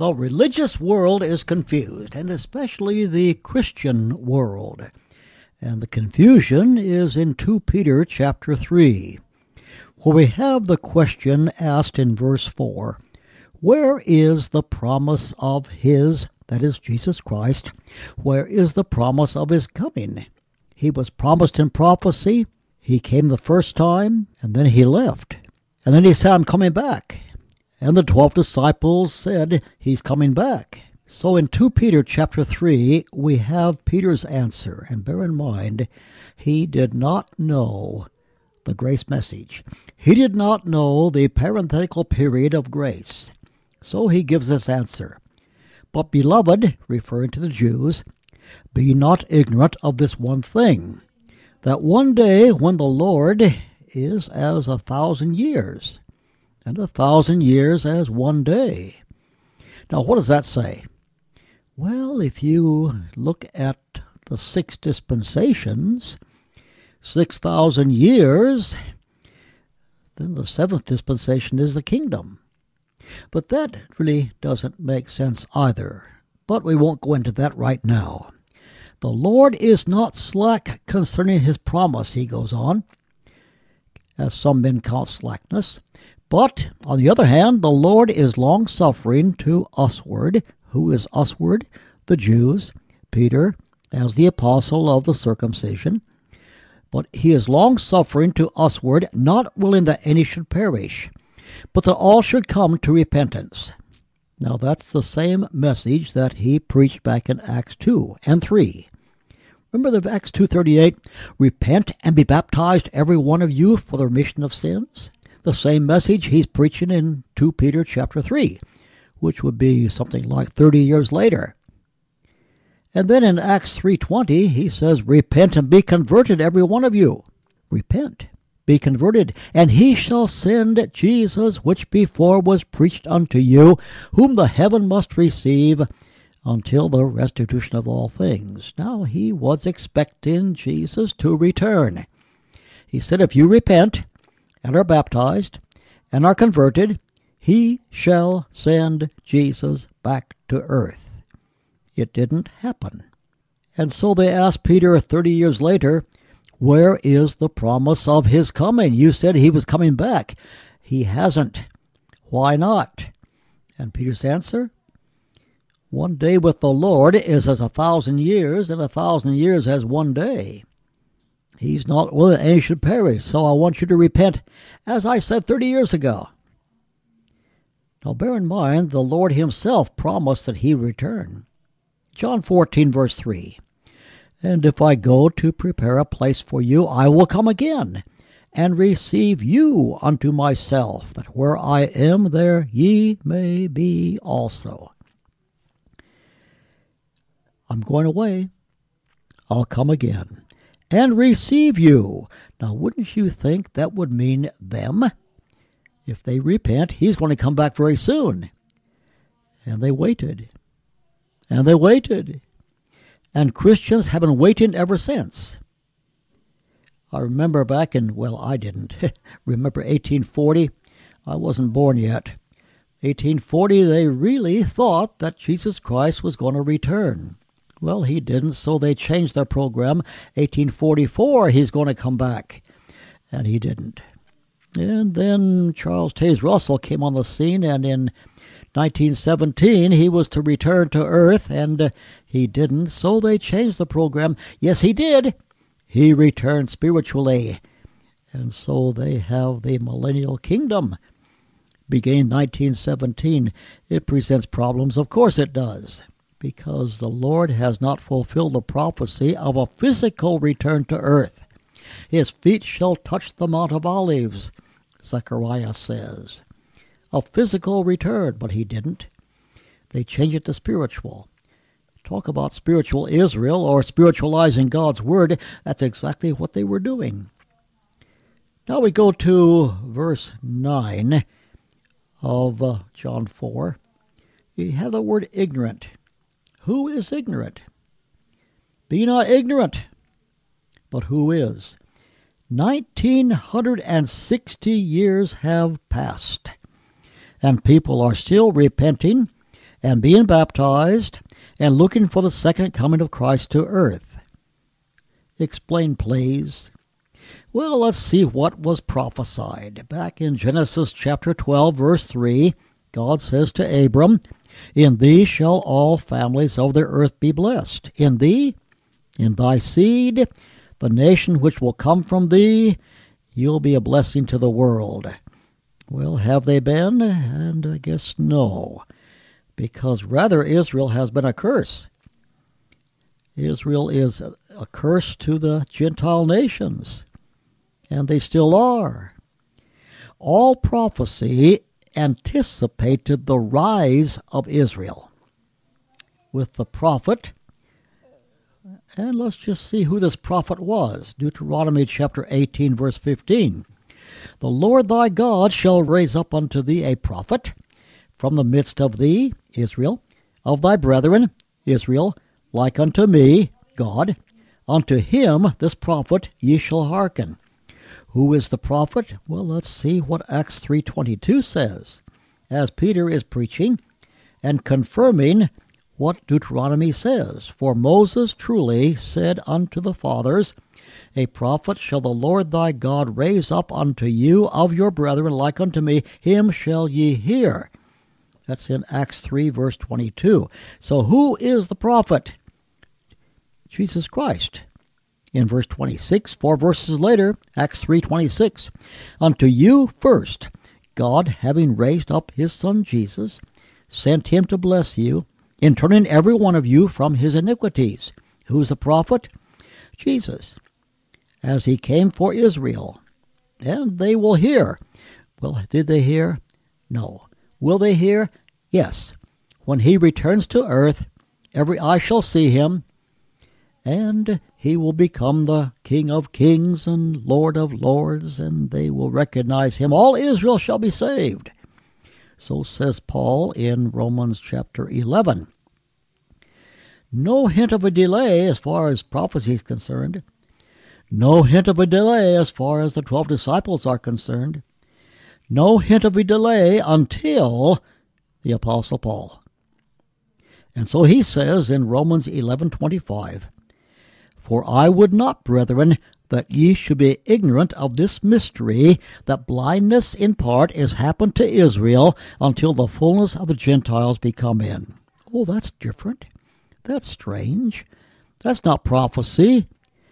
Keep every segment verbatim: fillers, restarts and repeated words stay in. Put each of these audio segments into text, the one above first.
The religious world is confused, and especially the Christian world. And the confusion is in Second Peter chapter three, where we have the question asked in verse four, where is the promise of his, that is Jesus Christ, where is the promise of his coming? He was promised in prophecy, he came the first time, and then he left. And then he said, I'm coming back. And the twelve disciples said, he's coming back. So in Second Peter chapter three, we have Peter's answer. And bear in mind, he did not know the grace message. He did not know the parenthetical period of grace. So he gives this answer. But beloved, referring to the Jews, be not ignorant of this one thing, that one day when the Lord is as a thousand years, and a thousand years as one day. Now, what does that say? Well, if you look at the six dispensations, six thousand years, then the seventh dispensation is the kingdom. But that really doesn't make sense either. But we won't go into that right now. The Lord is not slack concerning his promise, he goes on, as some men count slackness. But, on the other hand, the Lord is long-suffering to usward. Who is usward? The Jews. Peter, as the apostle of the circumcision. But he is long-suffering to usward, not willing that any should perish, but that all should come to repentance. Now that's the same message that he preached back in Acts two and three. Remember the Acts two thirty-eight, repent and be baptized every one of you for the remission of sins? The same message he's preaching in Second Peter chapter three, which would be something like thirty years later. And then in Acts three twenty, he says, repent and be converted every one of you. Repent. Be converted, and he shall send Jesus, which before was preached unto you, whom the heaven must receive until the restitution of all things. Now he was expecting Jesus to return. He said, if you repent and are baptized and are converted, he shall send Jesus back to earth. It didn't happen. And so they asked Peter thirty years later, where is the promise of his coming? You said he was coming back. He hasn't. Why not? And Peter's answer? One day with the Lord is as a thousand years, and a thousand years as one day. He's not willing that any should perish, so I want you to repent, as I said thirty years ago. Now bear in mind, the Lord himself promised that he would return. John fourteen, verse three. And if I go to prepare a place for you, I will come again, and receive you unto myself, that where I am, there ye may be also. I'm going away. I'll come again, and receive you. Now, wouldn't you think that would mean them? If they repent, he's going to come back very soon. And they waited. And they waited. And Christians have been waiting ever since. I remember back in, well, I didn't. Remember eighteen forty? I wasn't born yet. eighteen forty, they really thought that Jesus Christ was going to return. Well, he didn't, so they changed their program. eighteen forty-four, he's going to come back. And he didn't. And then Charles Taze Russell came on the scene, and in nineteen seventeen, he was to return to Earth, and uh, he didn't, so they changed the program. Yes, he did. He returned spiritually. And so they have the millennial kingdom. Began nineteen seventeen. It presents problems. Of course it does, because the Lord has not fulfilled the prophecy of a physical return to Earth. His feet shall touch the Mount of Olives, Zechariah says. A physical return, but he didn't. They changed it to spiritual. Talk about spiritual Israel or spiritualizing God's Word. That's exactly what they were doing. Now we go to verse nine of uh, John four. You have the word ignorant. Who is ignorant? Be not ignorant. But who is? Nineteen hundred and sixty years have passed, and people are still repenting and being baptized, and looking for the second coming of Christ to earth. Explain, please. Well, let's see what was prophesied. Back in Genesis chapter twelve, verse three, God says to Abram, "In thee shall all families of the earth be blessed. In thee, in thy seed, the nation which will come from thee, you'll be a blessing to the world." Well, have they been? And I guess no, because rather Israel has been a curse. Israel is a curse to the Gentile nations, and they still are. All prophecy anticipated the rise of Israel with the prophet. And let's just see who this prophet was. Deuteronomy chapter eighteen, verse fifteen. "The Lord thy God shall raise up unto thee a prophet from the midst of thee, Israel, of thy brethren, Israel, like unto me, God. Unto him, this prophet, ye shall hearken." Who is the prophet? Well, let's see what Acts three twenty-two says, as Peter is preaching and confirming what Deuteronomy says. "For Moses truly said unto the fathers, A prophet shall the Lord thy God raise up unto you of your brethren like unto me, him shall ye hear." That's in Acts three, verse twenty-two. So who is the prophet? Jesus Christ. In verse twenty-six, four verses later, Acts three twenty-six, "Unto you first, God, having raised up his Son Jesus, sent him to bless you, in turning every one of you from his iniquities." Who's the prophet? Jesus. "As he came for Israel, and they will hear." Well, did they hear? No. Will they hear? Yes. "When he returns to earth, every eye shall see him, and he will become the King of kings and Lord of lords, and they will recognize him. All Israel shall be saved." So says Paul in Romans chapter eleven. No hint of a delay as far as prophecy is concerned. No hint of a delay as far as the twelve disciples are concerned. No hint of a delay until the Apostle Paul. And so he says in Romans eleven twenty-five, "For I would not, brethren, that ye should be ignorant of this mystery, that blindness in part is happened to Israel until the fullness of the Gentiles be come in." Oh, that's different. That's strange. That's not prophecy.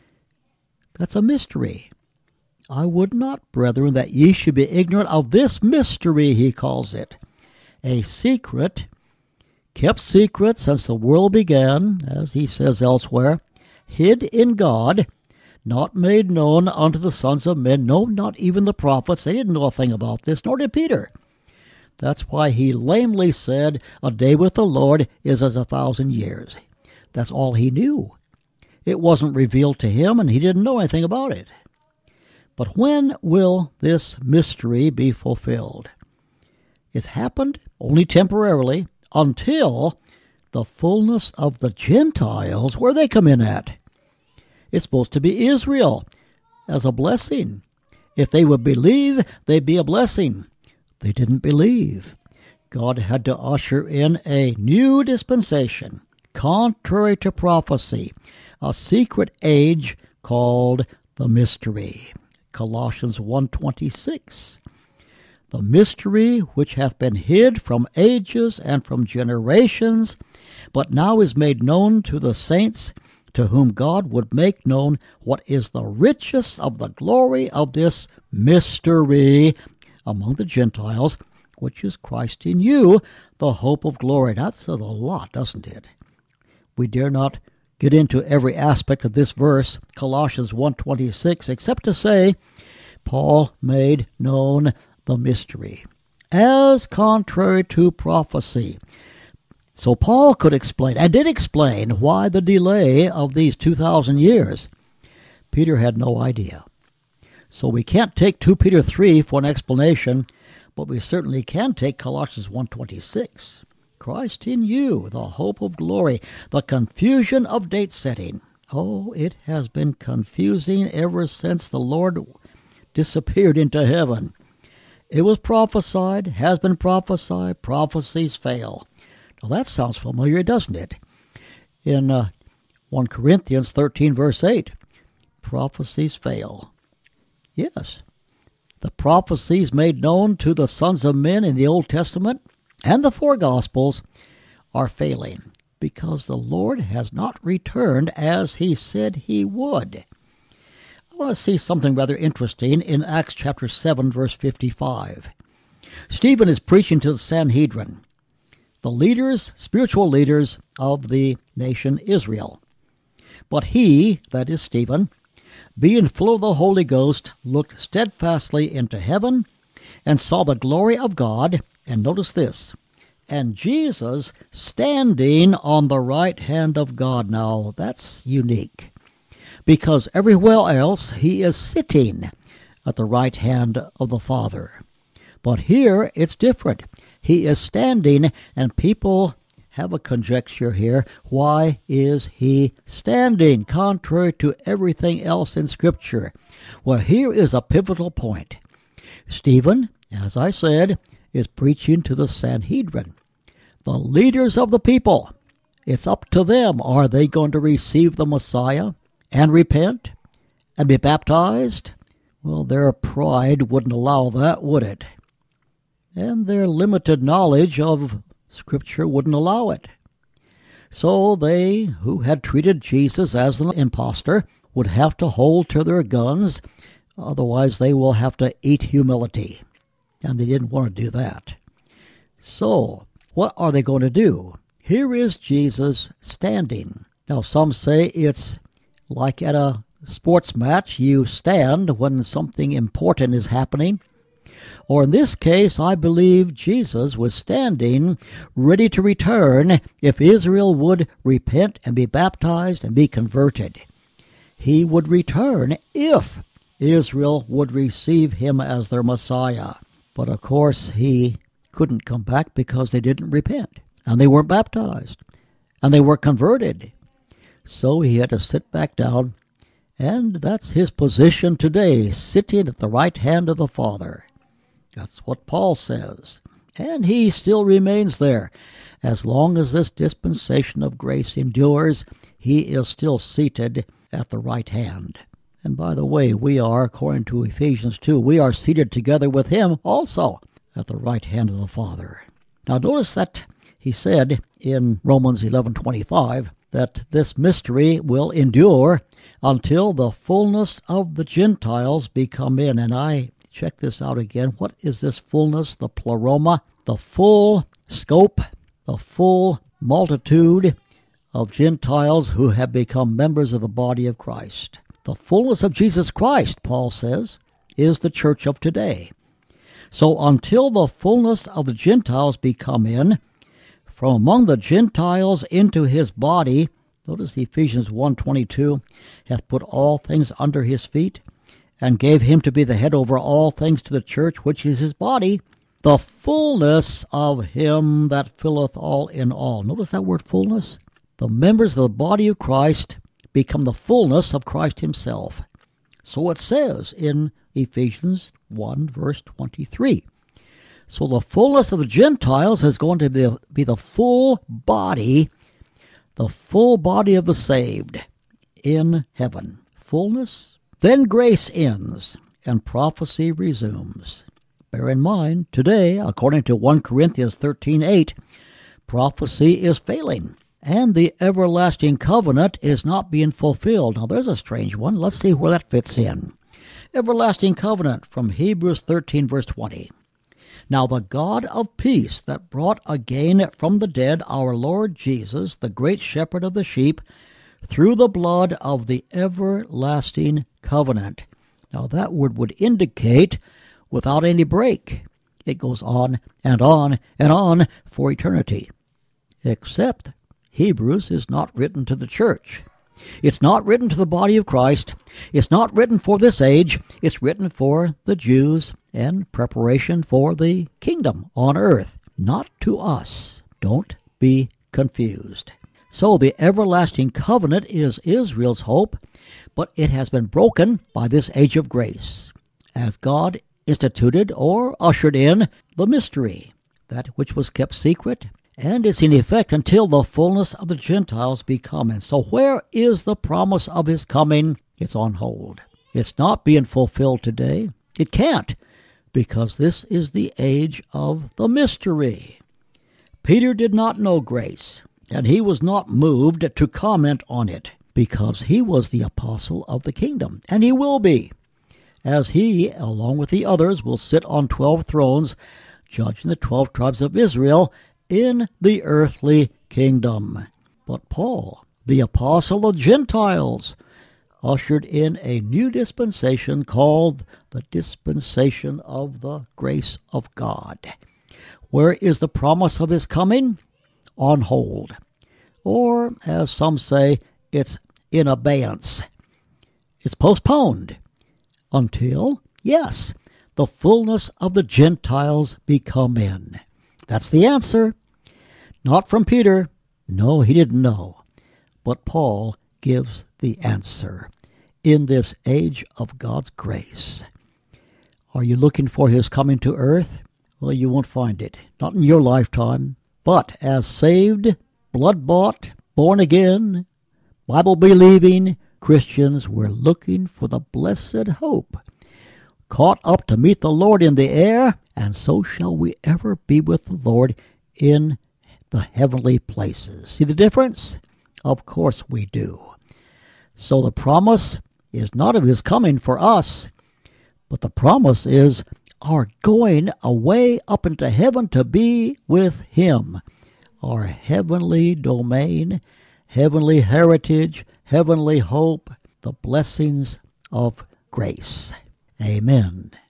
That's a mystery. "I would not, brethren, that ye should be ignorant of this mystery," he calls it. A secret, kept secret since the world began, as he says elsewhere, hid in God, not made known unto the sons of men. No, not even the prophets. They didn't know a thing about this, nor did Peter. That's why he lamely said, "A day with the Lord is as a thousand years." That's all he knew. It wasn't revealed to him, and he didn't know anything about it. But when will this mystery be fulfilled? It's happened only temporarily until the fullness of the Gentiles, where they come in at. It's supposed to be Israel as a blessing. If they would believe, they'd be a blessing. They didn't believe. God had to usher in a new dispensation, contrary to prophecy, a secret age called the mystery. Colossians one twenty-six. "The mystery which hath been hid from ages and from generations, but now is made known to the saints, to whom God would make known what is the riches of the glory of this mystery among the Gentiles, which is Christ in you, the hope of glory." That says a lot, doesn't it? We dare not get into every aspect of this verse, Colossians one twenty-six, except to say Paul made known the mystery as contrary to prophecy. So Paul could explain, and did explain, why the delay of these two thousand years. Peter had no idea. So we can't take Second Peter three for an explanation, but we certainly can take Colossians one twenty-six. Christ in you, the hope of glory, the confusion of date setting. Oh, it has been confusing ever since the Lord disappeared into heaven. It was prophesied, has been prophesied, prophecies fail. Well, that sounds familiar, doesn't it? In uh, First Corinthians thirteen, verse eight, prophecies fail. Yes, the prophecies made known to the sons of men in the Old Testament and the four Gospels are failing because the Lord has not returned as he said he would. I want to see something rather interesting in Acts chapter seven, verse fifty-five. Stephen is preaching to the Sanhedrin, the leaders, spiritual leaders of the nation Israel. But he, that is Stephen, being full of the Holy Ghost, looked steadfastly into heaven and saw the glory of God, and notice this, and Jesus standing on the right hand of God. Now, that's unique, because everywhere else he is sitting at the right hand of the Father. But here it's different. He is standing, and people have a conjecture here. Why is he standing, contrary to everything else in Scripture? Well, here is a pivotal point. Stephen, as I said, is preaching to the Sanhedrin, the leaders of the people. It's up to them. Are they going to receive the Messiah and repent and be baptized? Well, their pride wouldn't allow that, would it? And their limited knowledge of Scripture wouldn't allow it. So they, who had treated Jesus as an impostor, would have to hold to their guns, otherwise they will have to eat humility. And they didn't want to do that. So, what are they going to do? Here is Jesus standing. Now, some say it's like at a sports match, you stand when something important is happening. Or in this case, I believe Jesus was standing ready to return if Israel would repent and be baptized and be converted. He would return if Israel would receive him as their Messiah. But of course, he couldn't come back because they didn't repent, and they weren't baptized, and they weren't converted. So he had to sit back down, and that's his position today, sitting at the right hand of the Father. That's what Paul says. And he still remains there. As long as this dispensation of grace endures, he is still seated at the right hand. And by the way, we are, according to Ephesians two, we are seated together with him also at the right hand of the Father. Now notice that he said in Romans eleven twenty-five that this mystery will endure until the fullness of the Gentiles be come in. And I check this out again. What is this fullness? The pleroma, the full scope, the full multitude of Gentiles who have become members of the body of Christ. The fullness of Jesus Christ, Paul says, is the church of today. So until the fullness of the Gentiles be come in, from among the Gentiles into his body, notice Ephesians one twenty-two, hath put all things under his feet, and gave him to be the head over all things to the church, which is his body, the fullness of him that filleth all in all. Notice that word fullness. The members of the body of Christ become the fullness of Christ himself. So it says in Ephesians one, verse twenty-three. So the fullness of the Gentiles is going to be, be the full body, the full body of the saved in heaven. Fullness. Then grace ends, and prophecy resumes. Bear in mind, today, according to First Corinthians thirteen eight, prophecy is failing, and the everlasting covenant is not being fulfilled. Now, there's a strange one. Let's see where that fits in. Everlasting covenant from Hebrews thirteen, verse twenty. Now the God of peace that brought again from the dead our Lord Jesus, the great shepherd of the sheep, through the blood of the everlasting covenant. Now that word would indicate without any break. It goes on and on and on for eternity. Except Hebrews is not written to the church. It's not written to the body of Christ. It's not written for this age. It's written for the Jews and preparation for the kingdom on earth. Not to us. Don't be confused. So the everlasting covenant is Israel's hope, but it has been broken by this age of grace, as God instituted or ushered in the mystery, that which was kept secret And it's in effect until the fullness of the Gentiles be come. And so where is the promise of his coming? It's on hold. It's not being fulfilled today. It can't, because this is the age of the mystery. Peter did not know grace, and he was not moved to comment on it, because he was the apostle of the kingdom, and he will be, as he, along with the others, will sit on twelve thrones, judging the twelve tribes of Israel in the earthly kingdom. But Paul, the apostle of Gentiles, ushered in a new dispensation called the dispensation of the grace of God. Where is the promise of his coming? On hold. Or, as some say, it's in abeyance. It's postponed until, yes, the fullness of the Gentiles be come in. That's the answer. Not from Peter. No, he didn't know. But Paul gives the answer in this age of God's grace. Are you looking for his coming to earth? Well, you won't find it. Not in your lifetime. But as saved, blood-bought, born again, Bible-believing Christians, we're looking for the blessed hope, caught up to meet the Lord in the air, and so shall we ever be with the Lord in the heavenly places. See the difference? Of course we do. So the promise is not of his coming for us, but the promise is our going away up into heaven to be with him. Our heavenly domain, heavenly heritage, heavenly hope, the blessings of grace. Amen.